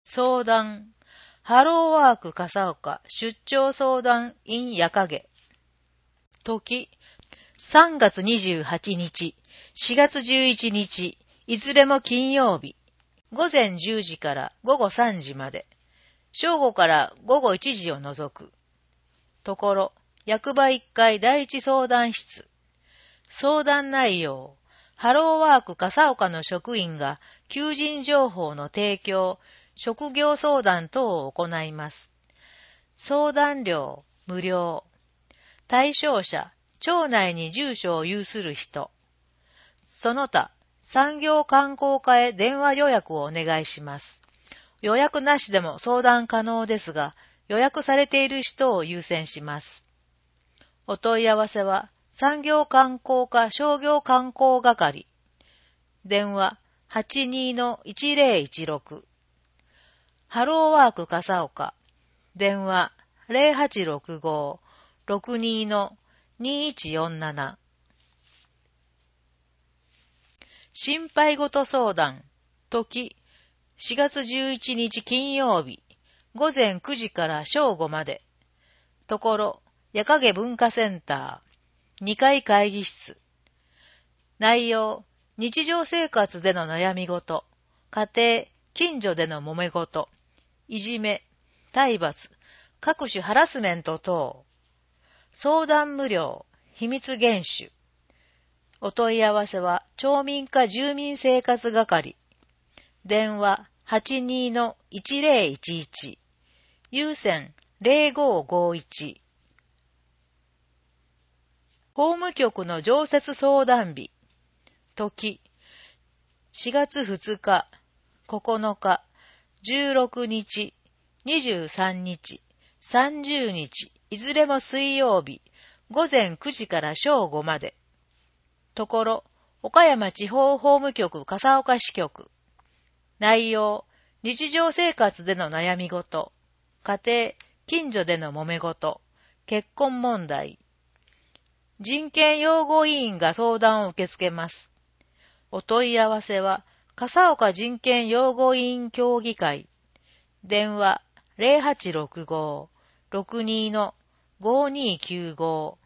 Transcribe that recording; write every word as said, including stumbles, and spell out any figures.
相談。ハローワーク笠岡出張相談 in 夜影。時。さんがつにじゅうはちにち、しがつじゅういちにち、いずれも金曜日。ごぜんじゅうじからごごさんじまで。正午からごごいちじを除く。ところ、役場いっかい第一相談室。相談内容。ハローワーク笠岡の職員が求人情報の提供、職業相談等を行います。相談料、無料。対象者、町内に住所を有する人。その他、産業観光課へ電話予約をお願いします。予約なしでも相談可能ですが、予約されている人を優先します。お問い合わせは、産業観光課商業観光係。電話 はちにーのいちぜろいちろく。ハローワーク笠岡。電話 ゼロはちろくごーろくにーのにいちよんなな。心配事相談。時。しがつじゅういちにち金曜日。ごぜんくじから正午まで。ところ、夜影文化センター。にかい会議室。内容。日常生活での悩み事。家庭、近所での揉め事。いじめ、体罰、各種ハラスメント等。相談無料、秘密厳守。お問い合わせは町民課住民生活係。電話 はちにーのいちぜろいちいち。有線ゼロごーごーいち。法務局の常設相談日。時。しがつふつか、ここのか、じゅうろくにち、にじゅうさんにち、さんじゅうにち、いずれも水曜日、ごぜんくじから正午まで。ところ、岡山地方法務局笠岡支局。内容、日常生活での悩み事、家庭、近所での揉め事、結婚問題。人権擁護委員が相談を受け付けます。お問い合わせは、笠岡人権擁護委員協議会。電話 ゼロはちろくごーろくにーのごーにーきゅうごー。